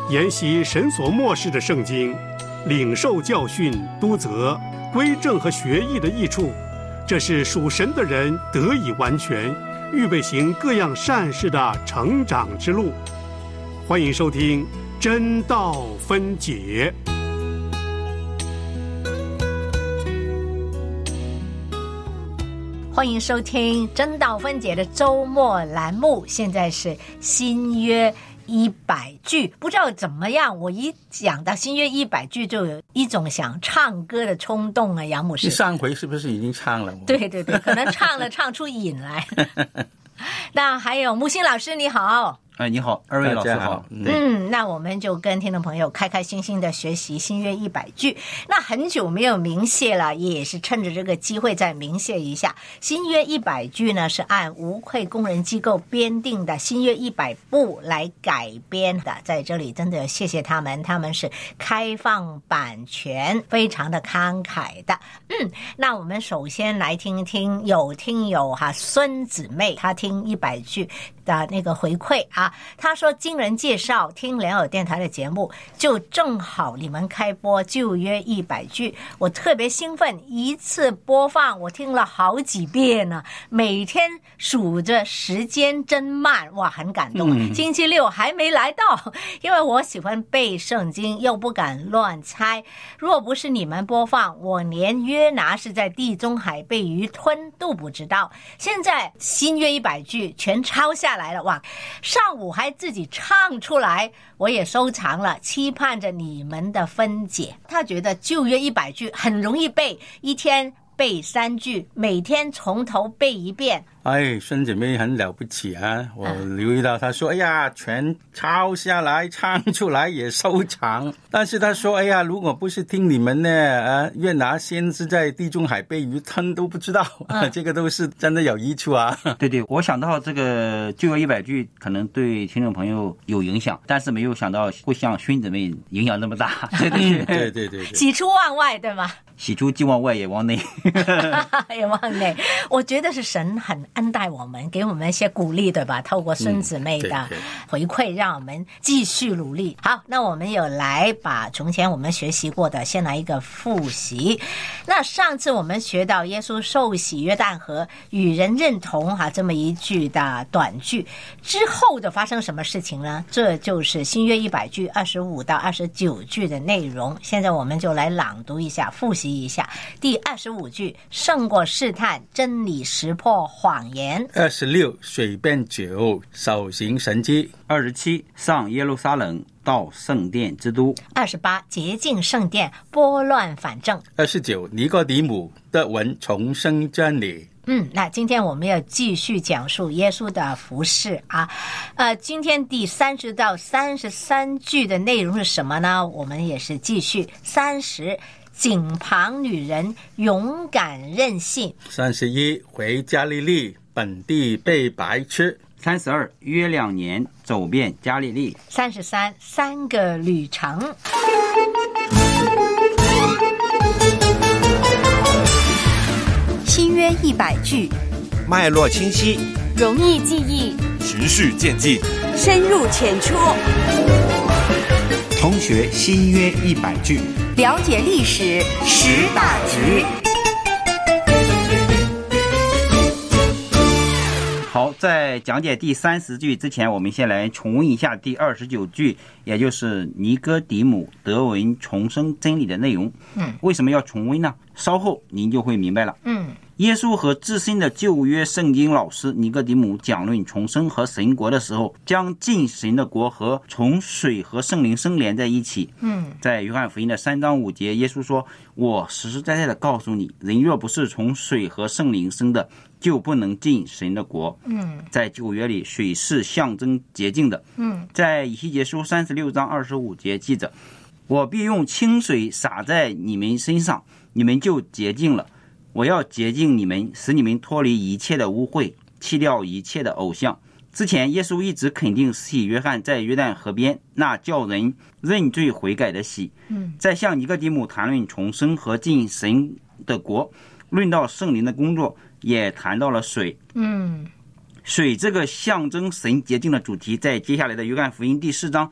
研习神所默示的圣经，领受教训、督责、归正和学义的益处，这是属神的人得以完全，预备行各样善事的成长之路。欢迎收听真道分解。 欢迎收听真道分解的周末栏目，现在是新约100句，不知道怎么样，我一讲到新约100句就有一种想唱歌的冲动啊，杨牧师。 你上回是不是已经唱了？ 对对对，可能唱出瘾来。那还有木星老师你好。 你好，二位老师好。 那我们就跟听众朋友开开心心的学习新约100句。那很久没有明谢了，也是趁着这个机会再明谢一下。新约100句呢是按无愧工人机构编定的新约100部来改编的，在这里真的谢谢他们，他们是开放版权，非常的慷慨的。那我们首先来听一听有听友孙姊妹她听100句的那个回馈啊。他说经人介绍听良友电台的节目，就正好你们开播旧约100句，我特别兴奋，一次播放我听了好几遍呢，每天数着时间真慢，哇，很感动。星期六还没来到，因为我喜欢背圣经，又不敢乱猜，若不是你们播放，我连约拿是在地中海被鱼吞都不知道。现在新约100句全抄下来了，哇，上午还自己唱出来，我也收藏了，期盼着你们的分解。他觉得旧约100句很容易背，一天背3句，每天从头背一遍。 孙姐妹很了不起啊！我留意到她说全抄下来唱出来也收藏，但是她说如果不是听你们呢约拿先知在地中海被鱼吞都不知道，这个都是真的有益处啊。 对对，我想到这个旧约100句可能对听众朋友有影响，但是没有想到会像孙姊妹影响这么大。 对对对， 喜出望外，对吗？ 喜出既往外也往内。 也往内。我觉得是神很恩待我们，给我们一些鼓励，对吧？透过孙姊妹的回馈，让我们继续努力。好，那我们有来把从前我们学习过的先来一个复习。那上次我们学到耶稣受洗约旦河，与人认同这么一句的短句之后的发生什么事情呢？这就是新约100句25到29句的内容。现在我们就来朗读一下，复习一下。第25句，胜过试探，真理识破谎言。 26，水变酒，手行神迹。 27，上耶路撒冷，到圣殿之都。 28，洁净圣殿，拨乱反正。 29，尼哥底母得闻重生真理。 那今天我们要继续讲述耶稣的服事啊。今天第30到33句的内容是什么呢？我们也是继续。30，井旁女人勇敢任性。 31，回加利利，本地被白吃。 32，约2年走遍加利利。 33，3个旅程。 新约100句， 脉络清晰， 容易记忆， 循序渐进， 深入浅出。 同学新约100句， 了解历史识大局。 好，在讲解第30句之前，我们先来重温一下第29句，也就是尼哥底母得闻重生真理的内容。为什么要重温呢？稍后您就会明白了。耶稣和资深的旧约圣经老师尼哥底母讲论重生和神国的时候，将进神的国和从水和圣灵生连在一起。在约翰福音的3章5节，耶稣说，我实实在在的告诉你，人若不是从水和圣灵生的，就不能进神的国。在旧约里，水是象征洁净的。在以西结书36章25节记着，我必用清水洒在你们身上，你们就洁净了。我要洁净你们，使你们脱离一切的污秽，弃掉一切的偶像。之前耶稣一直肯定施洗约翰在约旦河边那叫人认罪悔改的洗。在向尼哥底母谈论重生和进神的国，论到圣灵的工作，也谈到了水。水这个象征神洁净的主题，在接下来的约翰福音第4章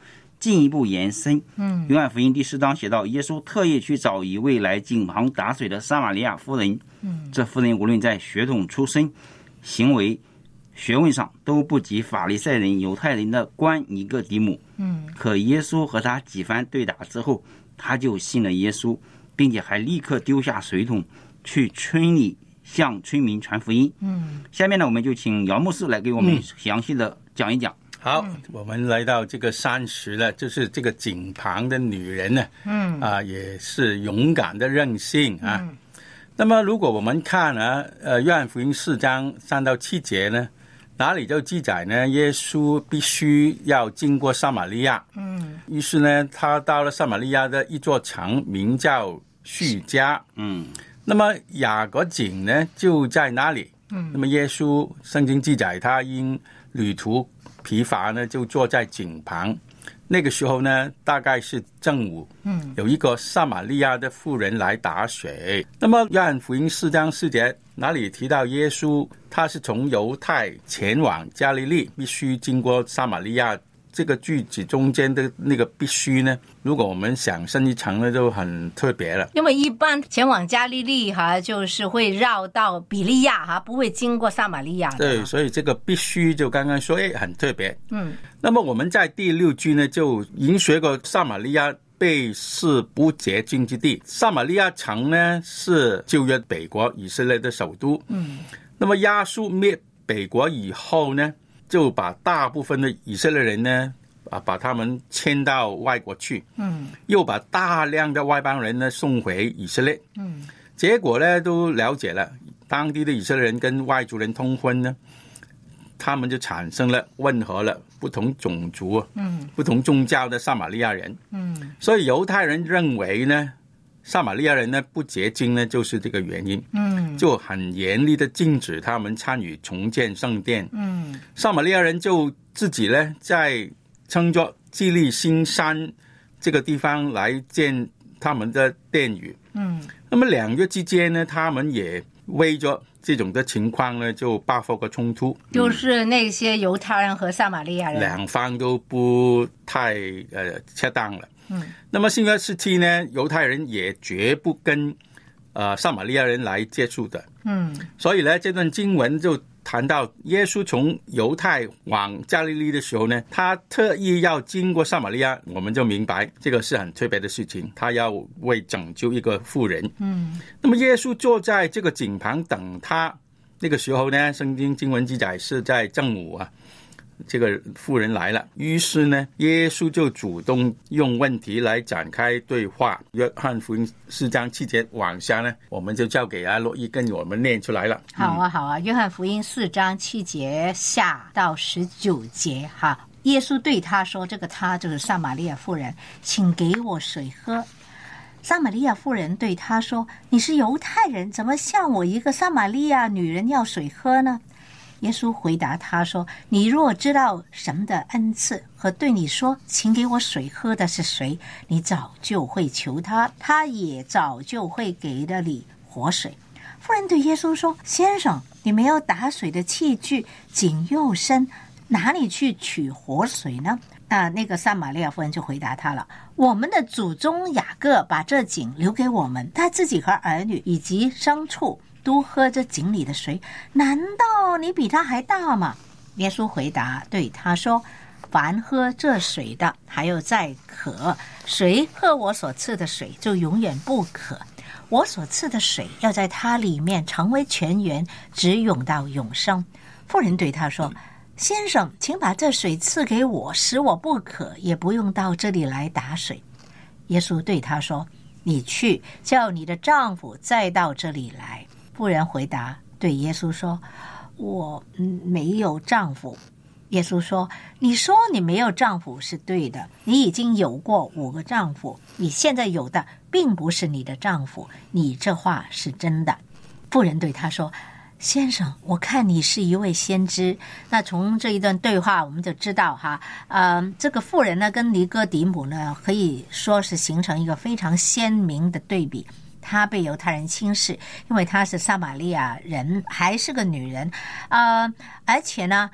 进一步延伸。约翰福音第4章写到，耶稣特意去找一位来井旁打水的撒玛利亚妇人。这妇人无论在血统出身、行为、学问上都不及法利赛人犹太人的官尼哥底母。可耶稣和他几番对打之后，他就信了耶稣，并且还立刻丢下水桶去村里向村民传福音。下面呢，我们就请姚牧师来给我们详细的讲一讲。 好，我们来到这个30了，就是这个井旁的女人呢，也是勇敢的任性啊。那么如果我们看约翰福音4章3到7节呢，哪里就记载呢？耶稣必须要经过撒玛利亚。于是呢，他到了撒玛利亚的一座城，名叫叙加。那么雅各井呢就在那里。那么耶稣圣经记载，他因旅途疲乏呢，就坐在井旁。那个时候呢，大概是正午，有一个撒玛利亚的妇人来打水。那么约翰福音4章4节哪里提到耶稣他是从犹太前往加利利，必须经过撒玛利亚？这个句子中间的那个必须呢，如果我们想深一层呢，就很特别了。 因为一般前往加利利就是会绕到比利亚不会经过撒玛利亚的。 对，所以这个必须就刚刚说很特别。那么我们在第6句呢，就已经学过撒玛利亚被视不洁净之地。撒玛利亚城呢是旧约北国以色列的首都。那么亚述灭北国以后呢，就把大部分的以色列人呢，把他们迁到外国去，又把大量的外邦人呢送回以色列，结果呢都了解了，当地的以色列人跟外族人通婚呢，他们就产生了混合了不同种族、不同宗教的撒玛利亚人，所以犹太人认为呢，撒玛利亚人呢不洁净呢，就是这个原因，就很严厉的禁止他们参与重建圣殿。撒玛利亚人就自己呢在称作基利新山这个地方来建他们的殿宇。那么2月之间呢，他们也为着这种的情况呢，就爆发过冲突， 就是那些犹太人和撒玛利亚人两方都不太恰当了。那么新约时期呢，犹太人也绝不跟撒玛利亚人来接触的。所以呢，这段经文就谈到耶稣从犹太往加利利的时候呢，他特意要经过撒玛利亚，我们就明白这个是很特别的事情，他要为拯救一个妇人。那么耶稣坐在这个井旁等他，那个时候呢，圣经经文记载是在正午这个妇人来了，于是呢，耶稣就主动用问题来展开对话。约翰福音4章7节往下呢，我们就交给洛伊跟我们念出来了。 好啊，约翰福音4章7节下到19节耶稣对他说，这个他就是撒玛利亚妇人，请给我水喝。撒玛利亚妇人对他说，你是犹太人，怎么向我一个撒玛利亚女人要水喝呢？耶稣回答他说，你若知道神的恩赐和对你说请给我水喝的是谁，你早就会求他，他也早就会给了你活水。妇人对耶稣说，先生，你没有打水的器具，井又深，哪里去取活水呢？那个撒玛利亚妇人就回答他了，我们的祖宗雅各把这井留给我们，他自己和儿女以及牲畜都喝这井里的水，难道你比他还大吗？耶稣回答对他说，凡喝这水的还有再渴，谁喝我所赐的水就永远不渴，我所赐的水要在他里面成为泉源，直涌到永生。妇人对他说，先生，请把这水赐给我，使我不渴，也不用到这里来打水。耶稣对他说，你去叫你的丈夫再到这里来。妇人回答对耶稣说，我没有丈夫。耶稣说，你说你没有丈夫是对的，你已经有过5个丈夫，你现在有的并不是你的丈夫，你这话是真的。妇人对他说，先生，我看你是一位先知。那从这一段对话我们就知道这个妇人呢跟尼哥底母呢可以说是形成一个非常鲜明的对比。她被犹太人轻视，因为她是撒玛利亚人，还是个女人，而且呢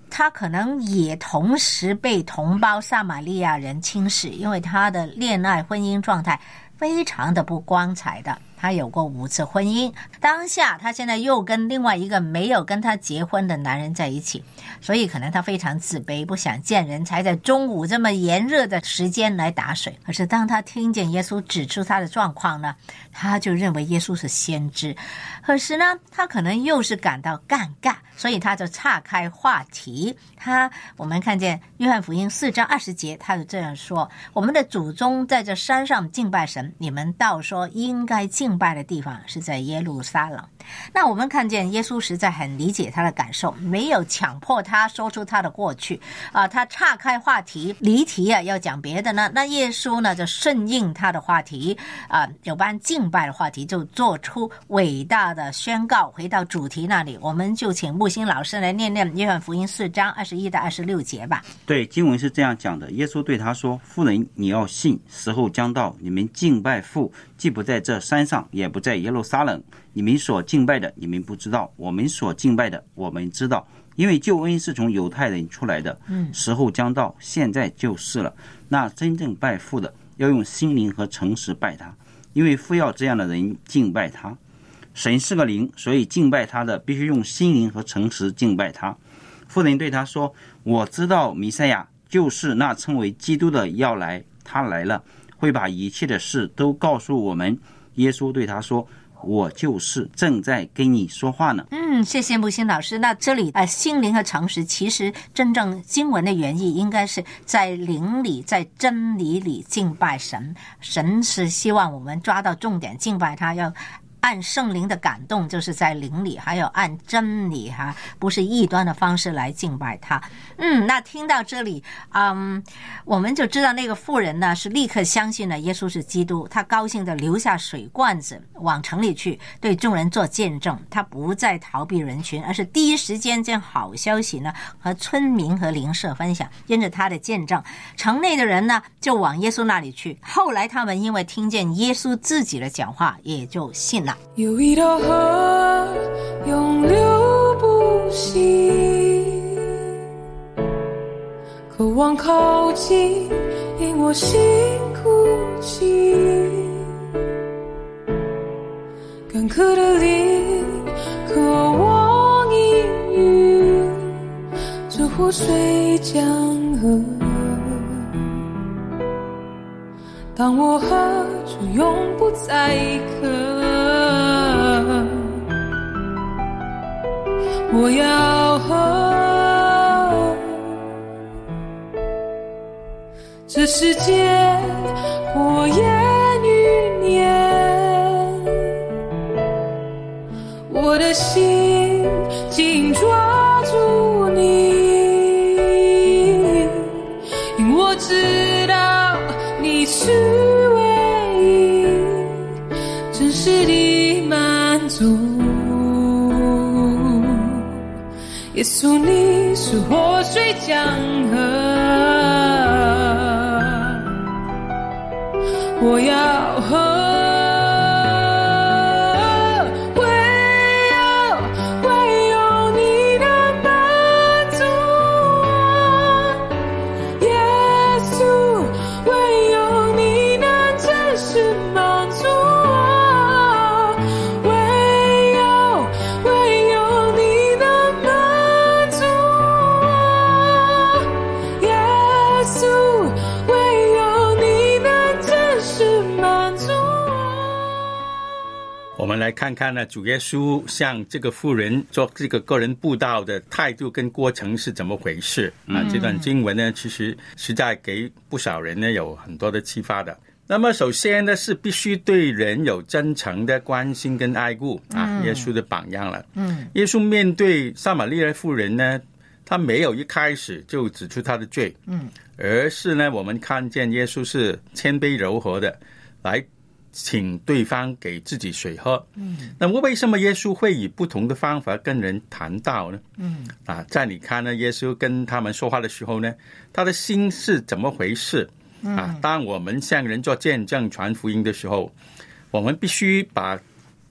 他可能也同时被同胞撒玛利亚人轻视，因为他的恋爱婚姻状态非常的不光彩的，他有过5次婚姻，当下他现在又跟另外一个没有跟他结婚的男人在一起，所以可能他非常自卑，不想见人，才在中午这么炎热的时间来打水。可是当他听见耶稣指出他的状况呢，他就认为耶稣是先知，可是呢他可能又是感到尴尬，所以他就岔开话题。我们看见约翰福音4章20节，他就这样说：我们的祖宗在这山上敬拜神，你们倒说应该敬拜的地方是在耶路撒冷。那我们看见耶稣实在很理解他的感受，没有强迫他说出他的过去他岔开话题离题要讲别的呢，那耶稣呢就顺应他的话题有关敬拜的话题，就做出伟大的宣告。回到主题那里，我们就请木星老师来念念约翰福音4章21到26节吧。 对，经文是这样讲的：耶稣对他说，妇人，你要信，时候将到，你们敬拜父，既不在这山上，也不在耶路撒冷。你们所敬拜的，你们不知道；我们所敬拜的，我们知道。因为救恩是从犹太人出来的，时候将到，现在就是了。那真正拜父的，要用心灵和诚实拜他，因为父要这样的人敬拜他。神是个灵，所以敬拜他的必须用心灵和诚实敬拜他。妇人对他说，我知道弥赛亚就是那称为基督的要来，他来了，会把一切的事都告诉我们。耶稣对他说，我就是正在跟你说话呢。 谢谢木星老师。那这里心灵和诚实，其实真正经文的原意应该是在灵里，在真理里敬拜神。神是希望我们抓到重点敬拜他，要按圣灵的感动，就是在灵里，还有按真理不是异端的方式来敬拜他。那听到这里我们就知道那个妇人呢是立刻相信了耶稣是基督，他高兴的留下水罐子往城里去，对众人做见证。他不再逃避人群，而是第一时间将好消息呢和村民和邻舍分享。因着他的见证，城内的人呢就往耶稣那里去，后来他们因为听见耶稣自己的讲话，也就信了。 有一条河永流不息，渴望靠近，因我心哭泣。干渴的灵渴望应允，这活水江河。当我喝就永不再渴，我要喝这世界过眼云烟，我的心紧抓住你，因我知道你是唯一真实的满足。耶稣，你是活水江河，我要喝。 我们来看看呢，主耶稣向这个妇人做这个个人布道的态度跟过程是怎么回事这段经文呢，其实实在给不少人呢有很多的启发的。那么首先呢，是必须对人有真诚的关心跟爱顾耶稣的榜样了。耶稣面对撒玛利亚妇人呢，他没有一开始就指出他的罪，而是呢，我们看见耶稣是谦卑柔和的来请对方给自己水喝。那么为什么耶稣会以不同的方法跟人谈道呢？在你看呢，耶稣跟他们说话的时候呢，他的心是怎么回事当我们向人做见证传福音的时候，我们必须把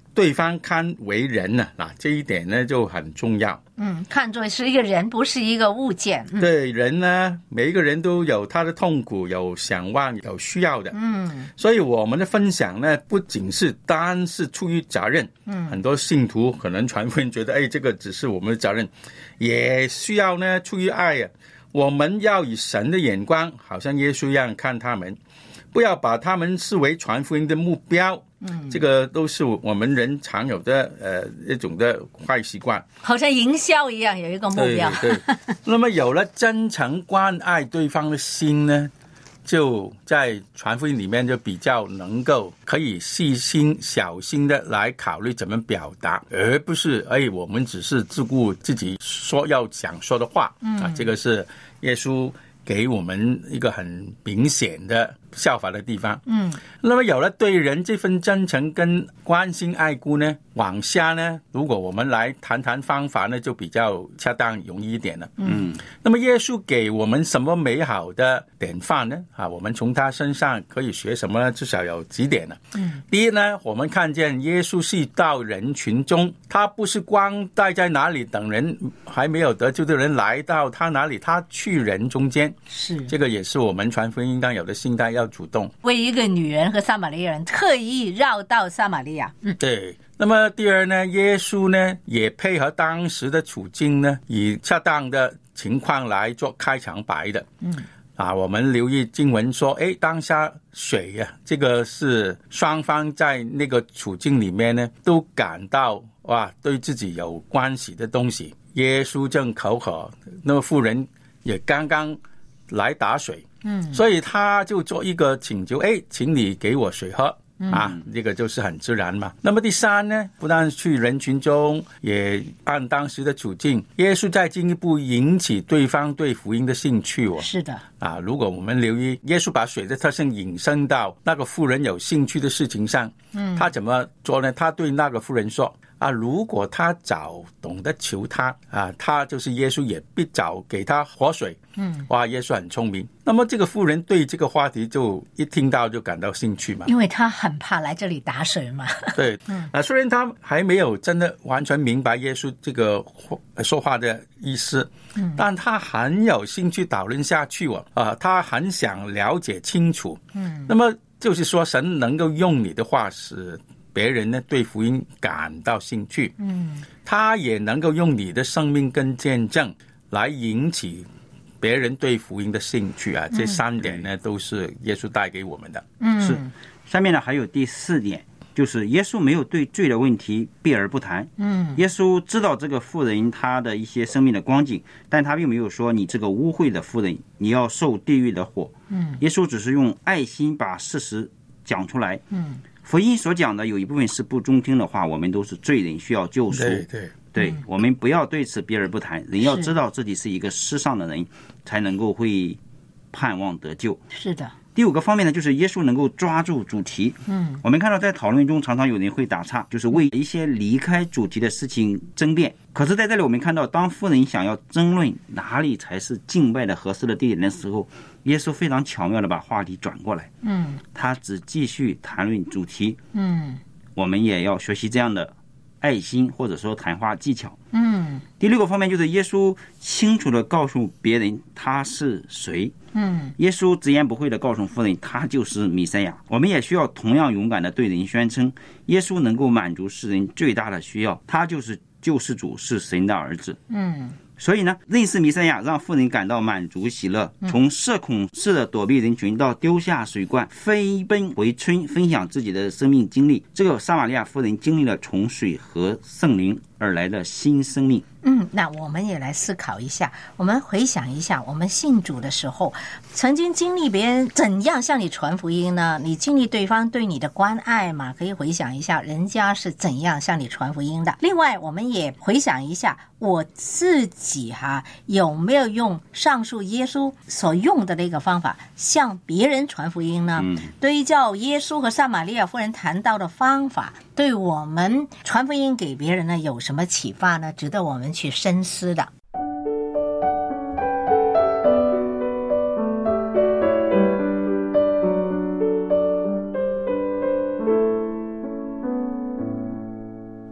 对方看为人呢，这一点呢就很重要。 看作是一个人，不是一个物件。 对人呢，每一个人都有他的痛苦，有想望，有需要的。所以我们的分享呢，不仅是单是出于责任。很多信徒可能传福音觉得，这个只是我们的责任，也需要呢出于爱啊。我们要以神的眼光，好像耶稣一样看他们，不要把他们视为传福音的目标。这个都是我们人常有的一种的坏习惯， 好像营销一样有一个目标。 对，那么有了真诚关爱对方的心呢，就在传福音里面就比较能够可以细心小心的来考虑怎么表达，而不是我们只是自顾自己说要想说的话。这个是耶稣给我们一个很明显的效法的地方。那么有了对人这份真诚跟关心爱顾呢，往下呢，如果我们来谈谈方法呢，就比较恰当容易一点了。那么耶稣给我们什么美好的典范呢？我们从他身上可以学什么呢？至少有几点呢。第一呢，我们看见耶稣是到人群中，他不是光待在哪里等人还没有得救的人来到他哪里，他去人中间。 是， 这个也是我们传福音应当有的心态，要主动。 为一个女人和撒玛利亚人特意绕到撒玛利亚。 对。那么第二呢，耶稣呢也配合当时的处境呢，以恰当的情况来做开场白的。我们留意经文说，当下水这个是双方在那个处境里面呢，都感到对自己有关系的东西。耶稣正口渴，那么妇人也刚刚来打水，所以他就做一个请求，请你给我水喝。这个就是很自然嘛。那么第三呢，不但去人群中，也按当时的处境，耶稣再进一步引起对方对福音的兴趣。 是的。 如果我们留意耶稣把水的特性引申到那个妇人有兴趣的事情上，他怎么做呢？他对那个妇人说，如果他早懂得求他他就是耶稣也必早给他活水。耶稣很聪明。那么这个妇人对这个话题就一听到就感到兴趣嘛， 因为他很怕来这里打水嘛。 对。虽然他还没有真的完全明白耶稣这个说话的意思，但他很有兴趣讨论下去。他很想了解清楚。那么就是说，神能够用你的话使别人呢对福音感到兴趣。他也能够用你的生命跟见证来引起别人对福音的兴趣。这三点呢都是耶稣带给我们的。 是。下面呢还有第四点，就是耶稣没有对罪的问题避而不谈。耶稣知道这个妇人她的一些生命的光景，但他并没有说你这个污秽的妇人你要受地狱的火。耶稣只是用爱心把事实讲出来。福音所讲的有一部分是不中听的话，我们都是罪人，需要救赎。对，我们不要对此避而不谈。人要知道自己是一个失丧的人，才能够会盼望得救。 是的。 第五个方面呢，就是耶稣能够抓住主题。我们看到在讨论中常常有人会打岔，就是为一些离开主题的事情争辩。可是在这里我们看到，当妇人想要争论哪里才是敬拜的合适的地点的时候，耶稣非常巧妙的把话题转过来。他只继续谈论主题。我们也要学习这样的爱心，或者说谈话技巧。第六个方面就是耶稣清楚地告诉别人他是谁。耶稣直言不讳地告诉妇人，他就是弥赛亚。我们也需要同样勇敢地对人宣称，耶稣能够满足世人最大的需要，他就是救世主，是神的儿子。所以呢，认识弥赛亚让妇人感到满足喜乐，从社恐式的躲避人群到丢下水罐飞奔回村分享自己的生命经历，这个撒玛利亚妇人经历了从水和圣灵而来的新生命。 那我们也来思考一下，我们回想一下，我们信主的时候曾经经历别人怎样向你传福音呢？你经历对方对你的关爱嘛，可以回想一下人家是怎样向你传福音的。另外我们也回想一下我自己有没有用上述耶稣所用的那个方法向别人传福音呢？对照耶稣和撒玛利亚妇人谈到的方法，对我们传福音给别人呢有什么启发呢？值得我们去深思的。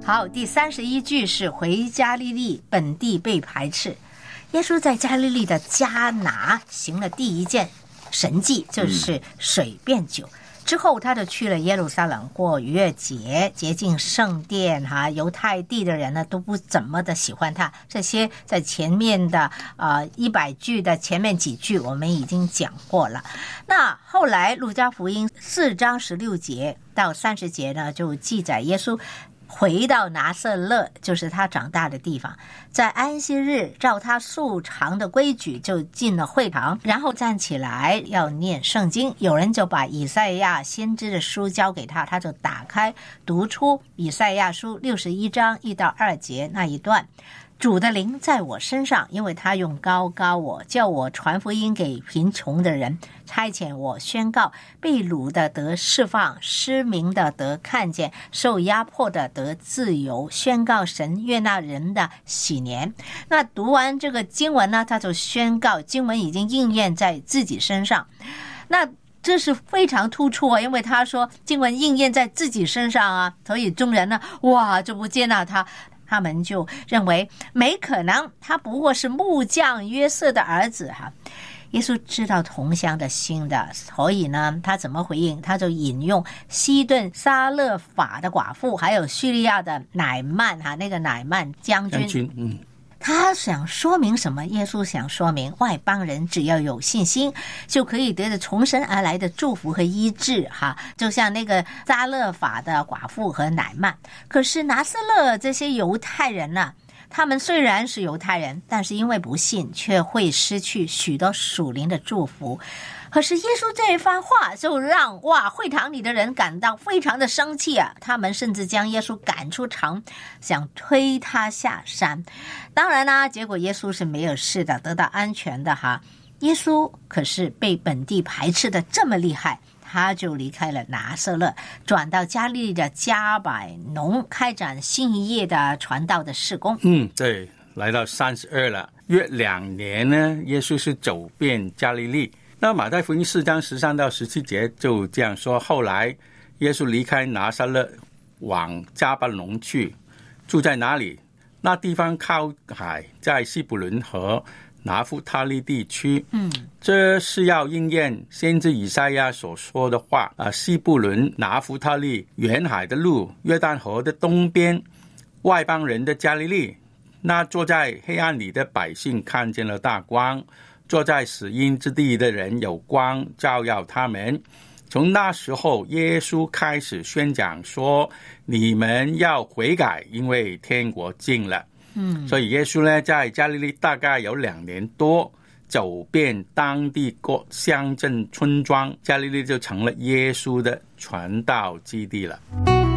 好，第31句是回加利利，本地被排斥。耶稣在加利利的迦拿行了第一件神迹，就是水变酒。之后他就去了耶路撒冷过逾越节，洁净圣殿犹太地的人呢都不怎么的喜欢他。这些在前面的100句的前面几句我们已经讲过了。那后来路加福音4章16节到30节呢，就记载耶稣回到拿撒勒，就是他长大的地方，在安息日照他素常的规矩就进了会堂，然后站起来要念圣经。有人就把以赛亚先知的书交给他，他就打开读出以赛亚书61章1到2节那一段。主的灵在我身上，因为他用膏膏我，叫我传福音给贫穷的人，差遣我宣告被掳的得释放，失明的得看见，受压迫的得自由，宣告神悦纳人的喜年。那读完这个经文呢，他就宣告经文已经应验在自己身上。那这是非常突出因为他说经文应验在自己身上所以众人呢就不接纳他。他们就认为没可能，他不过是木匠约瑟的儿子耶稣知道同乡的心的，所以呢他怎么回应？他就引用西顿撒勒法的寡妇，还有叙利亚的乃曼那个乃曼将军他想说明什么？耶稣想说明外邦人只要有信心就可以得着从神而来的祝福和医治就像那个撒勒法的寡妇和乃曼。可是拿撒勒这些犹太人呢，他们虽然是犹太人，但是因为不信却会失去许多属灵的祝福。可是耶稣这一番话就让会堂里的人感到非常的生气他们甚至将耶稣赶出城，想推他下山。当然结果耶稣是没有事的，得到安全的耶稣可是被本地排斥的这么厉害，他就离开了拿撒勒，转到加利利的迦百农，开展新一页的传道的事工。 对，来到32了，约2年呢，耶稣是走遍加利利。那马太福音4章13到17节就这样说，后来耶稣离开拿撒勒往迦百农去，住在哪里？那地方靠海，在西布伦和拿弗他利地区。这是要应验先知以赛亚所说的话西布伦拿弗他利，沿海的路，约旦河的东边，外邦人的加利利。那坐在黑暗里的百姓看见了大光，坐在死荫之地的人有光照耀他们。从那时候耶稣开始宣讲说，你们要悔改，因为天国近了。所以耶稣呢在加利利大概有2年多，走遍当地各乡镇村庄，加利利就成了耶稣的传道基地了。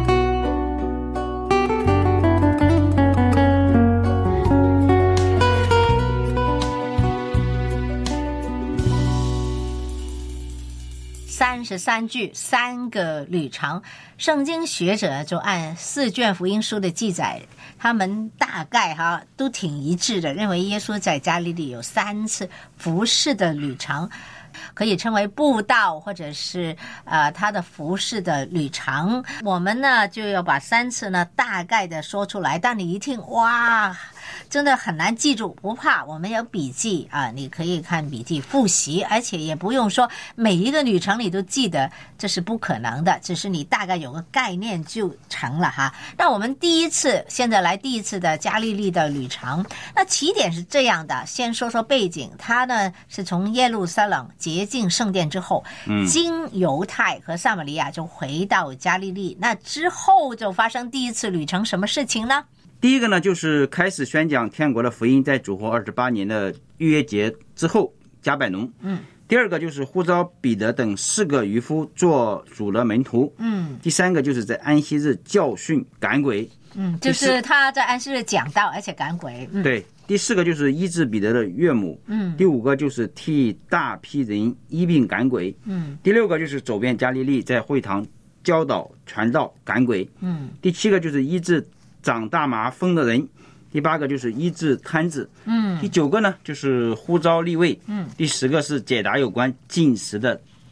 33句3个旅程，圣经学者就按4卷福音书的记载，他们大概都挺一致的，认为耶稣在加利利有3次服事的旅程，可以称为布道或者是他的服事的旅程。我们呢就要把3次呢大概的说出来，但你一听真的很难记住，不怕，我们有笔记你可以看笔记复习，而且也不用说每一个旅程你都记得，这是不可能的，只是你大概有个概念就成了那我们现在来第一次的加利利的旅程，那起点是这样的，先说说背景。他呢是从耶路撒冷洁净圣殿之后，经犹太和撒玛利亚就回到加利利。那之后就发生第一次旅程，什么事情呢？ 第一个呢，就是开始宣讲天国的福音，在主后28年的逾越节之后，迦百农。第二个就是呼召彼得等4个渔夫做主的门徒。第三个就是在安息日教训赶鬼。 就是他在安息日讲道，而且赶鬼。 对。第4个就是医治彼得的岳母。第5个就是替大批人医病赶鬼。第6个就是走遍加利利，在会堂教导传道赶鬼。第7个就是医治长大麻风的人。第8个就是医治瘫子。第9个呢就是呼召利未。第10个是解答有关禁食的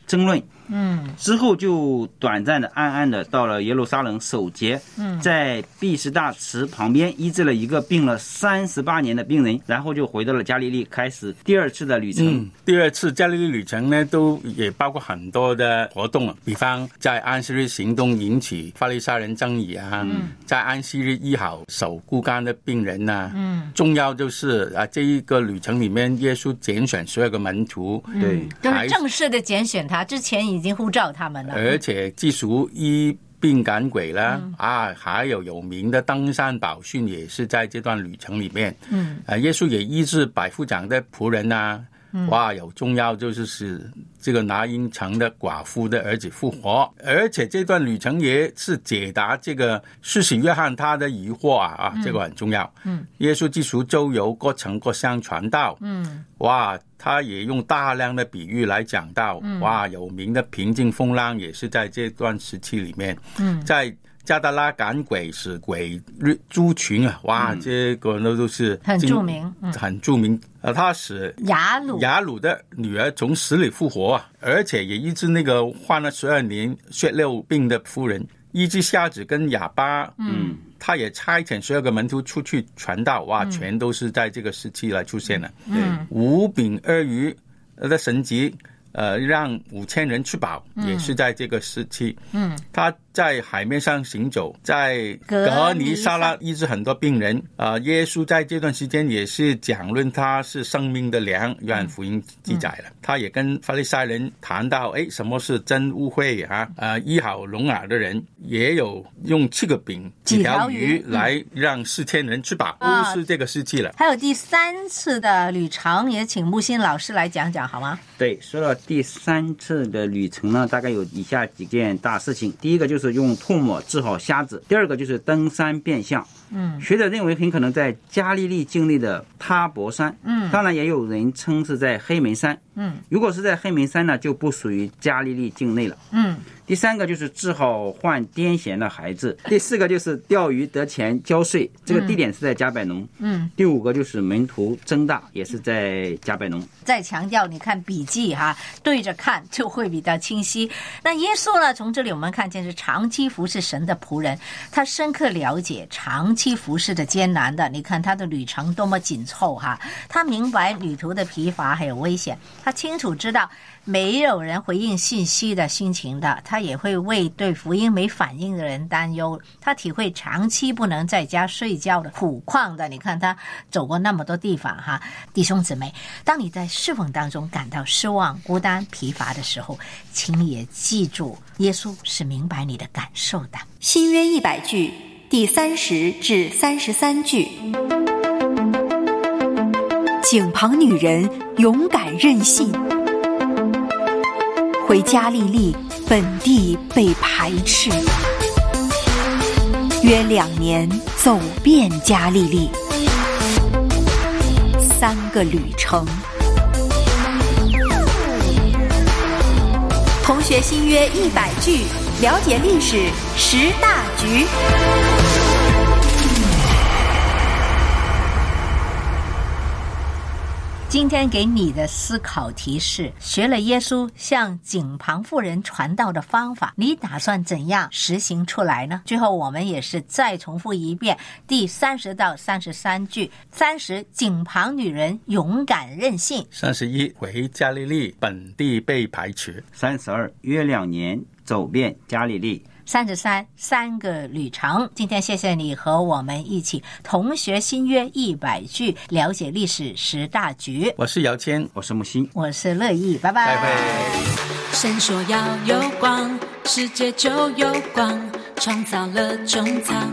争论。之后就短暂的暗暗的到了耶路撒冷守节，在毕士大池旁边医治了一个病了38年的病人，然后就回到了加利利，开始第二次的旅程。 第二次加利利旅程呢，都也包括很多的活动，比方在安息日行动引起法利赛人争议啊，在安息日医好手枯干的病人啊，重要就是这一个旅程里面，耶稣拣选12个门徒， 对， 都是正式的拣选他，之前已经呼召他们了， 而且技术医病赶鬼了，还有名的登山宝训也是在这段旅程里面。耶稣也医治百夫长的仆人啊，有重要就是使这个拿因城的寡妇的儿子复活，而且这段旅程也是解答这个施洗约翰他的疑惑这个很重要。耶稣基督周游各城各乡传道，他也用大量的比喻来讲到，有名的平静风浪也是在这段时期里面，在加达拉赶鬼使鬼猪群这个都是很著名， 很著名。他使雅鲁的女儿从死里复活，而且也医治那个患了12年血漏病的妇人，医治瞎子跟哑巴。他也差遣12个门徒出去传道，全都是在这个时期来出现的。5饼2鱼的神迹，让5000人吃饱，也是在这个时期。他在海面上行走，在格尼撒拉医治很多病人。耶稣在这段时间也是讲论他是生命的粮，约翰福音记载了。他也跟法利赛人谈到，什么是真污秽医好聋哑的人，也有用7个饼几条鱼来让4000人吃饱，是这个时期了。 还有第3次的旅程，也请木心老师来讲讲好吗？ 对，说到第3次的旅程呢，大概有以下几件大事情。第一个就是用唾沫治好瞎子，第二个就是登山变相。学者认为很可能在加利利境内的他伯山，当然也有人称是在黑门山。如果是在黑门山呢，就不属于加利利境内了。第3个就是治好患癫痫的孩子，第4个就是钓鱼得钱交税，这个地点是在加百农。第5个就是门徒增大，也是在加百农。 再强调，你看笔记对着看就会比较清晰。那耶稣呢，从这里我们看见是长期服侍神的仆人，他深刻了解长期服侍的艰难的。你看他的旅程多么紧凑他明白旅途的疲乏还有危险，他清楚知道没有人回应信息的心情的，他也会为对福音没反应的人担忧。他体会长期不能在家睡觉的苦况的。你看他走过那么多地方弟兄姊妹，当你在侍奉当中感到失望、孤单、疲乏的时候，请也记住，耶稣是明白你的感受的。 新约100句第30至33句。井旁女人勇敢任性，回加利利本地被排斥，约2年走遍加利利，3个旅程。同学新约100句，了解历史10大局。 今天给你的思考提示，学了耶稣向井旁妇人传道的方法，你打算怎样实行出来呢？最后我们也是再重复一遍第30到33句。30，井旁女人勇敢任性。 31，回加利利本地被排斥。 32，约2年走遍加利利。 33， 3个旅程。今天谢谢你和我们一起同学新约100句，了解历史10大局。 我是姚谦， 我是木星， 我是乐意，拜拜。 拜拜。 神说要有光，世界就有光，创造了中藏。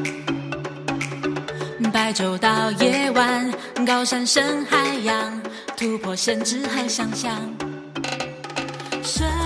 白昼到夜晚，高山深海洋，突破限制和想象。